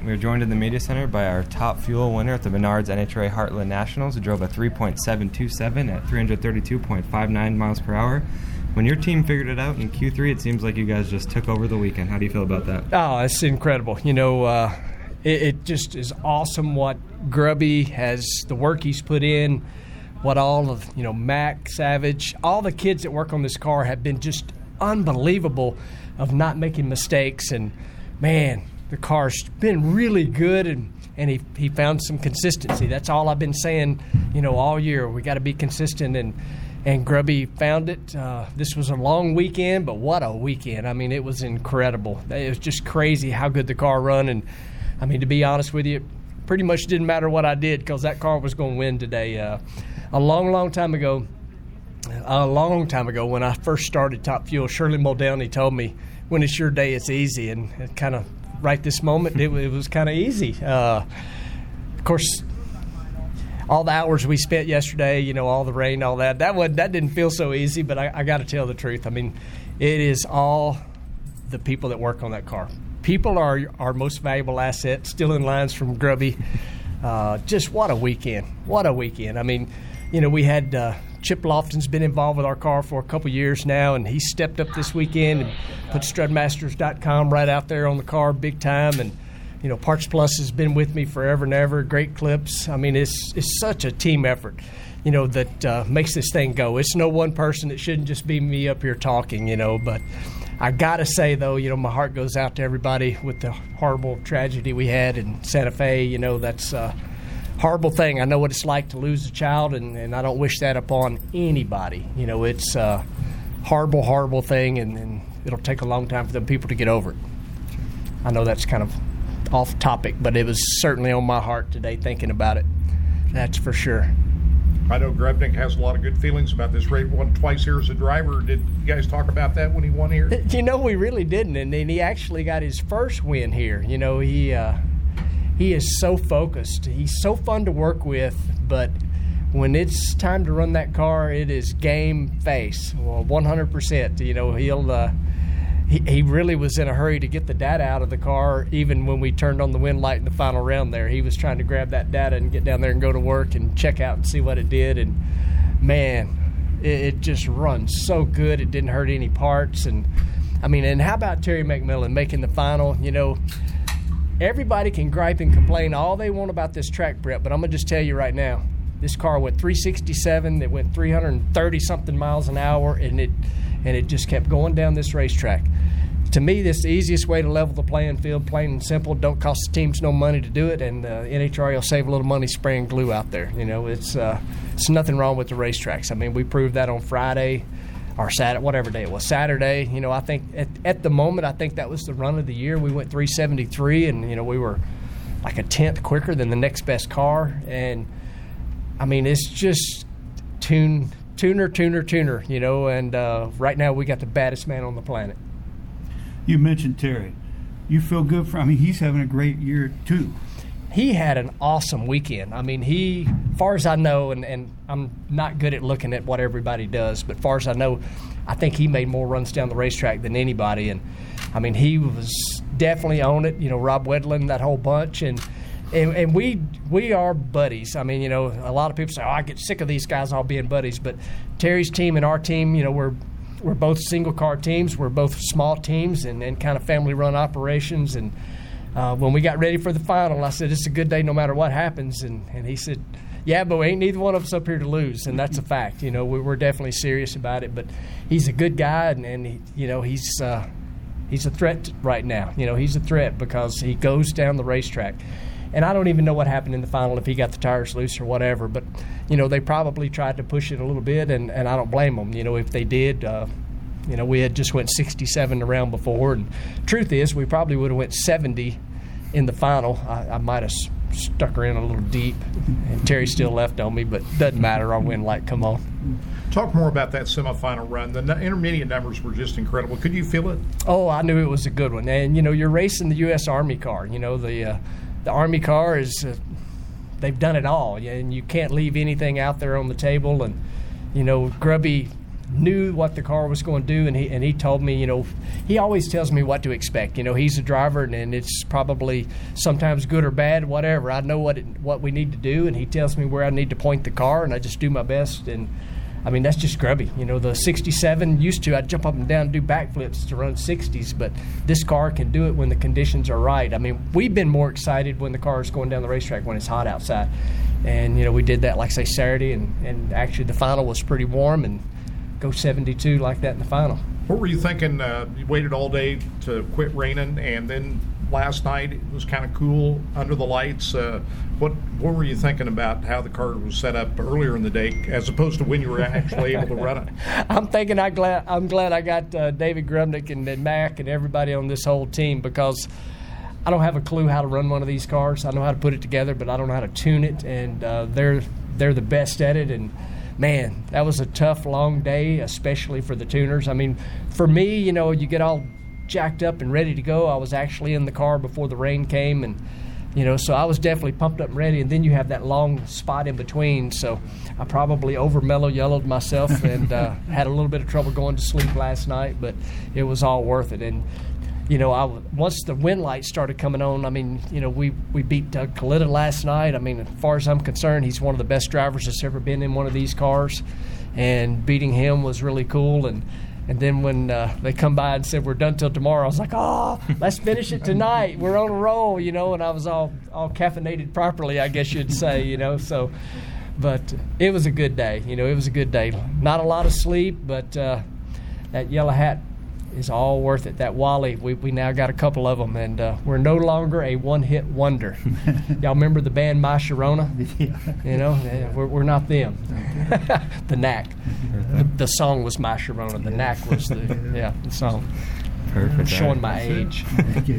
We are joined in the media center by our top fuel winner at the Menards NHRA Heartland Nationals, who drove a 3.727 at 332.59 miles per hour. When your team figured it out in Q3, it seems like you guys just took over the weekend. How do you feel about that? Oh, it's incredible. It just is awesome what Grubby has, the work he's put in, what all of, Mac, Savage, all the kids that work on this car have been just unbelievable of not making mistakes. And, man, the car's been really good, and he found some consistency. That's all I've been saying, all year. We got to be consistent, and Grubby found it. This was a long weekend, but what a weekend. I mean, it was incredible. It was just crazy how good the car run. And, I mean, to be honest with you, pretty much didn't matter what I did because that car was going to win today. A long time ago, when I first started Top Fuel, Shirley Muldowney told me, when it's your day, it's easy. And it kind of, right this moment, it was kind of easy. Of course, all the hours we spent yesterday, all the rain, all that didn't feel so easy, but I got to tell the truth. I mean, it is all the people that work on that car. People are our most valuable asset, stealing lines from Grubby. Just what a weekend. What a weekend. I mean, we had Chip Lofton's been involved with our car for a couple years now, and he stepped up this weekend and put Strudmasters.com right out there on the car big time. And, Parts Plus has been with me forever and ever. Great clips. I mean, it's such a team effort, that makes this thing go. It's no one person. It shouldn't just be me up here talking, but I got to say, though, my heart goes out to everybody with the horrible tragedy we had in Santa Fe. That's a horrible thing. I know what it's like to lose a child, and I don't wish that upon anybody. It's a horrible thing, and it'll take a long time for them people to get over it. I know that's kind of off topic, but it was certainly on my heart today thinking about it. That's for sure. I know Grubnick has a lot of good feelings about this race. Won twice here as a driver. Did you guys talk about that when he won here? We really didn't, and then he actually got his first win here. He is so focused. He's so fun to work with, but when it's time to run that car, it is game face. Well, 100%. He really was in a hurry to get the data out of the car. Even when we turned on the wind light in the final round there, he was trying to grab that data and get down there and go to work and check out and see what it did. And, man, it just runs so good. It didn't hurt any parts. And how about Terry McMillan making the final? Everybody can gripe and complain all they want about this track prep, but I'm going to just tell you right now, this car went 367. It went 330-something miles an hour, and it just kept going down this racetrack. To me, this is the easiest way to level the playing field, plain and simple. Don't cost the teams no money to do it, and NHRA will save a little money spraying glue out there. It's nothing wrong with the racetracks. I mean, we proved that on Friday or Saturday, whatever day it was. Saturday, I think at the moment, I think that was the run of the year. We went 373, and, we were like a tenth quicker than the next best car. And, it's just tuner, and right now we got the baddest man on the planet. You mentioned Terry. You feel good for he's having a great year too. He had an awesome weekend. He, far as I know, and I'm not good at looking at what everybody does, but far as I know, I think he made more runs down the racetrack than anybody. And, he was definitely on it. Rob Wedlin, that whole bunch. And we are buddies. A lot of people say, I get sick of these guys all being buddies. But Terry's team and our team, we're both single-car teams. We're both small teams and kind of family-run operations. And when we got ready for the final, I said, it's a good day no matter what happens. And he said, yeah, but we ain't neither one of us up here to lose. And that's a fact. We're definitely serious about it. But he's a good guy, and he's a threat right now. He's a threat because he goes down the racetrack. And I don't even know what happened in the final, if he got the tires loose or whatever. But, they probably tried to push it a little bit, and I don't blame them. If they did, we had just went 67 the round before. And truth is, we probably would have went 70 in the final. I might have stuck her in a little deep, and Terry still left on me, but doesn't matter. Our win light come on. Talk more about that semifinal run. The intermediate numbers were just incredible. Could you feel it? Oh, I knew it was a good one. And, you're racing the U.S. Army car. The Army car is they've done it all, and you can't leave anything out there on the table. And Grubby, knew what the car was going to do, and he told me, he always tells me what to expect. He's a driver, and it's probably sometimes good or bad, whatever. I know what we need to do, and he tells me where I need to point the car, and I just do my best. And I mean, that's just grubby. The 67 I'd jump up and down and do backflips to run 60s, but this car can do it when the conditions are right. I mean, we've been more excited when the car is going down the racetrack when it's hot outside. And, we did that, like, say, Saturday, and actually the final was pretty warm, and go 72 like that in the final. What were you thinking? You waited all day to quit raining, and then last night it was kind of cool under the lights. What were you thinking about how the car was set up earlier in the day as opposed to when you were actually able to run it? I'm thinking I'm glad I got David Grubnick and Mac and everybody on this whole team, because I don't have a clue how to run one of these cars. I know how to put it together, but I don't know how to tune it, and they're the best at it. And man, that was a tough, long day, especially for the tuners. I mean, for me, you get all jacked up and ready to go. I was actually in the car before the rain came, and so I was definitely pumped up and ready. And then you have that long spot in between, so I probably over mellow yellowed myself and had a little bit of trouble going to sleep last night, but it was all worth it. And once the wind lights started coming on, I mean, we beat Doug Kalita last night. I mean, as far as I'm concerned, he's one of the best drivers that's ever been in one of these cars, and beating him was really cool. And then when they come by and said we're done till tomorrow, I was like, oh, let's finish it tonight. We're on a roll, and I was all caffeinated properly, I guess you'd say, So, but it was a good day. It was a good day. Not a lot of sleep, but that yellow hat is all worth it. That Wally, we now got a couple of them, and we're no longer a one-hit wonder. Y'all remember the band My Sharona? Yeah. We're not them. The Knack. The song was My Sharona. The Knack was the song. Perfect. Showing my age.